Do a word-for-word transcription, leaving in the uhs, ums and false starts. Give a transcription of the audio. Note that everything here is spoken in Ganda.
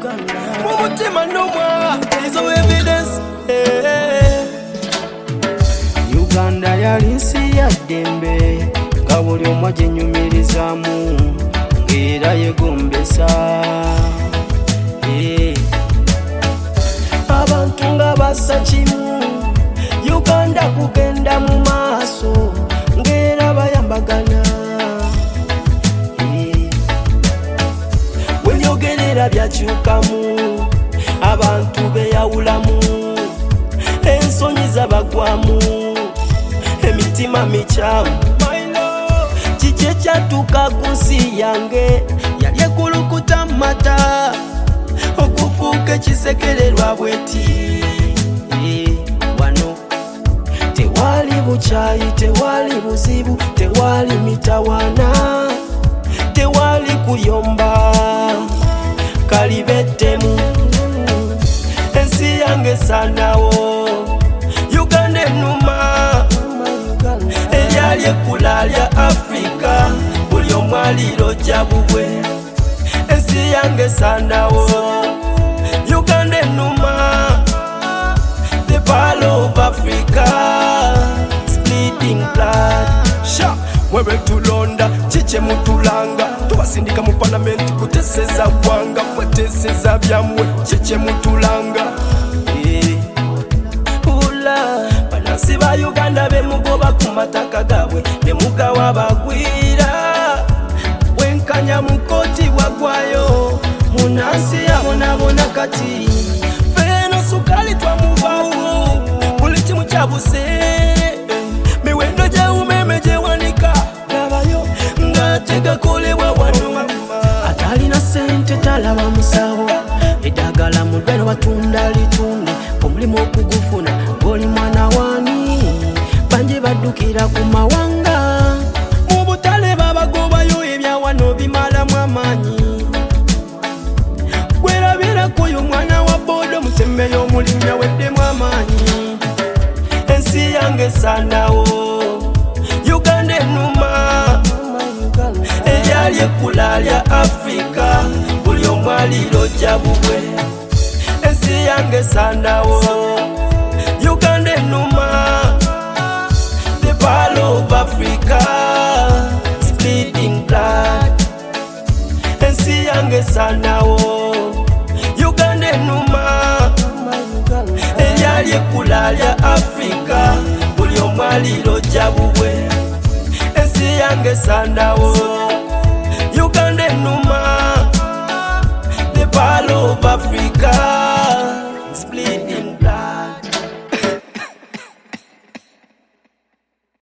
Mumutima no more, there's no evidence. Hey. Uganda yali nsi ya ddembe nga buli omu aginyumirizaamu ng'era yegombesa. Hey. Abantu nga bassa kimu Uganda kugenda mu maaso ng'era bayambagana. Hey. Wenyogerera byakyukamu abantu beyawulamu ensonyi zabagwamu emitima mikyamu. Kiki ekyatuuka ku nsi yange yali ekulukuta mata okufuuka ekisekererwa bweti. Wano tewali bukyayi, tewali buzibu, tewali mitawaana, tewali kuyomba kalibettemu. Ensi yange sanawo Uganda enuma eryali ekkula lya Afrika buli omu alirojja bubwe. Ensi yange sanawo Uganda enuma the Pearl of Africa bleeding blood. Sha wewe tulonda chiche mutulanga tubasindika mu parliament kuteseza gwanga kweteseza byamwe chiche mutulanga. Eh ula banasi ba Uganda be mugoba ku mataka gabwe ne mugawa bagwira wenkanya mukoti wagwayo munasi yabona bona kati feno sukali twamubawo buli kimu kyabuse miwendo gya umeme gye wanika labayo nga tegakolebwa wano. Atalina sente talaba musawo eddagala mu ddwaliro batunda litunde omulimu okugufuna ng'oli mwana waani bangi baddukira ku mawanga mu butale babagobayo ebyawano bimalamu amaanyi. Gwerabira kuyo mwana wa bodo mutembeyo omulimu yaweddemu amaanyi. Ensi yange sanawo Uganda enuma eryali ekkula lya Afrika buli omu alirojja bubwe. Ensi yange sanawo Uganda enuma the Pearl of Africa bleeding blood. Ensi yange sanawo Uganda enuma eryali ekkula lya Afrika buli omu alirojja bubwe. Ensi yange sanawo Uganda enuma the Pearl of Africa